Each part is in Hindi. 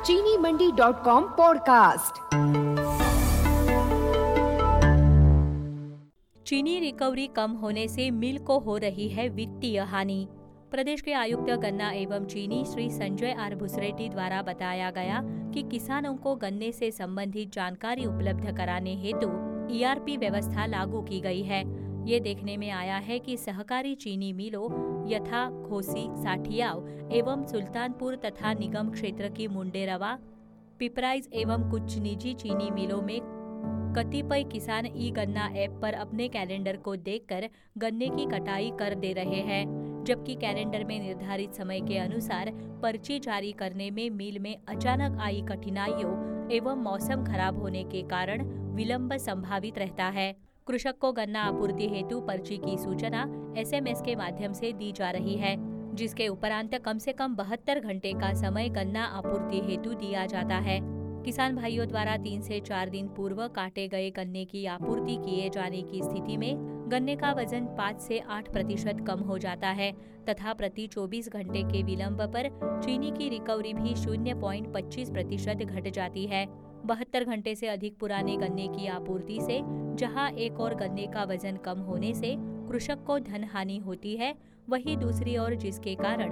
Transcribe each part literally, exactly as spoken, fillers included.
चीनी मंडी डॉट कॉम पॉडकास्ट। चीनी रिकवरी कम होने से मिल को हो रही है वित्तीय हानि। प्रदेश के आयुक्त गन्ना एवं चीनी श्री संजय आर भुसरेड्डी द्वारा बताया गया कि किसानों को गन्ने से संबंधित जानकारी उपलब्ध कराने हेतु ई आर पी व्यवस्था लागू की गई है। ये देखने में आया है कि सहकारी चीनी मिलों यथा घोसी, साठियाव एवं सुल्तानपुर तथा निगम क्षेत्र की मुंडेरवा, पिपराइज एवं कुछ निजी चीनी मिलों में कतिपय किसान ई गन्ना ऐप पर अपने कैलेंडर को देखकर गन्ने की कटाई कर दे रहे हैं, जबकि कैलेंडर में निर्धारित समय के अनुसार पर्ची जारी करने में मिल में अचानक आई कठिनाइयों एवं मौसम खराब होने के कारण विलंब संभावित रहता है। कृषक को गन्ना आपूर्ति हेतु पर्ची की सूचना एस एम एस के माध्यम से दी जा रही है, जिसके उपरांत कम से कम बहत्तर घंटे का समय गन्ना आपूर्ति हेतु दिया जाता है। किसान भाइयों द्वारा तीन से चार दिन पूर्व काटे गए गन्ने की आपूर्ति किए जाने की स्थिति में गन्ने का वजन पाँच से आठ प्रतिशत कम हो जाता है तथा प्रति चौबीस घंटे के विलंब पर चीनी की रिकवरी भी शून्य पॉइंट पच्चीस प्रतिशत घट जाती है। बहत्तर घंटे से अधिक पुराने गन्ने की आपूर्ति से जहां एक और गन्ने का वजन कम होने से कृषक को धन हानि होती है, वहीं दूसरी ओर जिसके कारण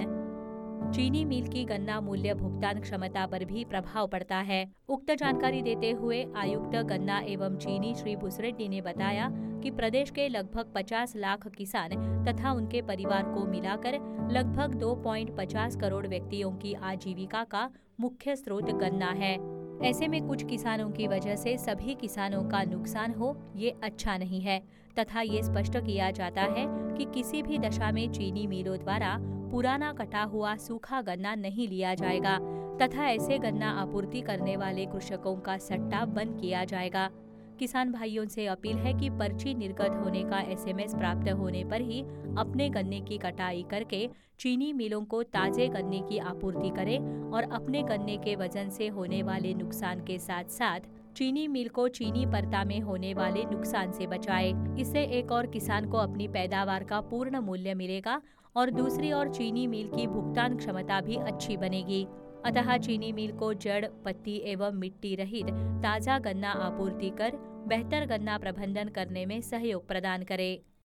चीनी मिल की गन्ना मूल्य भुगतान क्षमता पर भी प्रभाव पड़ता है। उक्त जानकारी देते हुए आयुक्त गन्ना एवं चीनी श्री भुसरेड्डी ने बताया कि प्रदेश के लगभग पचास लाख किसान तथा उनके परिवार को मिलाकर लगभग दो पॉइंट पचास करोड़ व्यक्तियों की आजीविका का मुख्य स्रोत गन्ना है। ऐसे में कुछ किसानों की वजह से सभी किसानों का नुकसान हो, ये अच्छा नहीं है तथा ये स्पष्ट किया जाता है कि किसी भी दशा में चीनी मिलों द्वारा पुराना कटा हुआ सूखा गन्ना नहीं लिया जाएगा तथा ऐसे गन्ना आपूर्ति करने वाले कृषकों का सट्टा बंद किया जाएगा। किसान भाइयों से अपील है कि पर्ची निर्गत होने का एस एम एस प्राप्त होने पर ही अपने गन्ने की कटाई करके चीनी मिलों को ताजे गन्ने की आपूर्ति करें और अपने गन्ने के वजन से होने वाले नुकसान के साथ साथ चीनी मिल को चीनी पर्ता में होने वाले नुकसान से बचाए। इससे एक और किसान को अपनी पैदावार का पूर्ण मूल्य मिलेगा और दूसरी ओर चीनी मिल की भुगतान क्षमता भी अच्छी बनेगी। अतः चीनी मिल को जड़, पत्ती एवं मिट्टी रहित ताजा गन्ना आपूर्ति कर बेहतर गन्ना प्रबंधन करने में सहयोग प्रदान करे।